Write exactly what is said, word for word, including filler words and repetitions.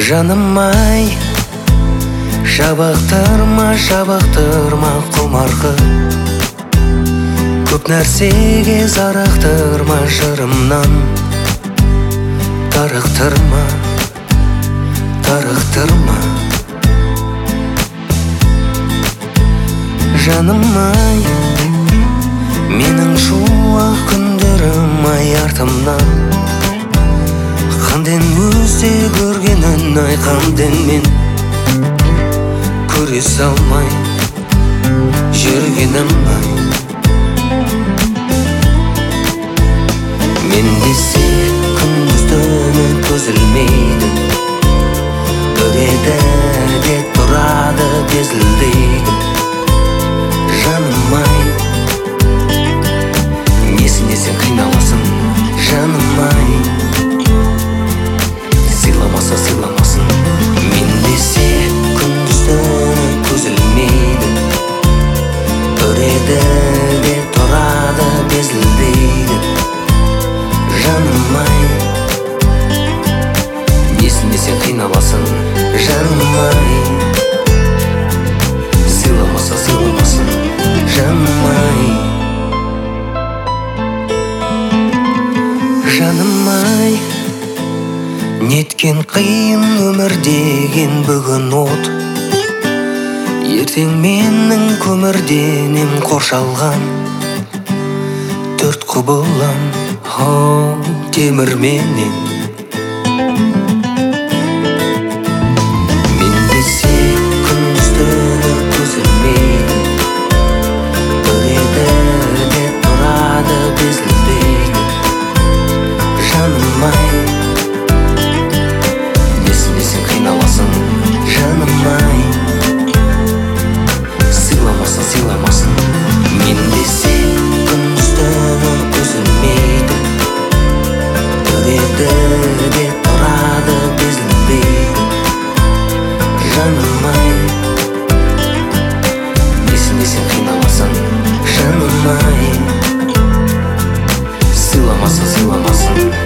Жаным ай, жабықтырма, жабықтырма құмарғы. Көп нәрсеге зарақтырма жырымнан. Тарықтырма, тарықтырма. Жаным ай, менің шуақ күндерім ай артымнан. Қанден өзде көргенін ай қанден мен көре салмай жүргенім ай. Мен десе күндіз-түні көзілмейді, көреді де тұрады безілдейді. Жаным ай, несіне сен қиналасың, жаным ай. Сыйламаса сыйламасын, мен десе күндіз-түні көзілмейді, көреді де тұрады безілдейді. Жаным ай, несіне сен қиналасың, жаным ай. Сыйламаса сыйламасын, жаным ай. Жаным ай, неткен қиын өмір деген бүгін от. Ертең менің көмірденем қоршалған төрт құбылам, о, темірменен. Мен десе күндіз-түні көзілмейді, көреді де тұрады безілдейді. Жаным ай, несіне сен қиналасың, жаным ай. Сыйламаса сыйламасын, мен десе күндіз-түні көзілмейді, көреді де тұрады безілдейді. Жаным ай, несіне сен қиналасың, жаным ай. Сыйламаса сыйламасын.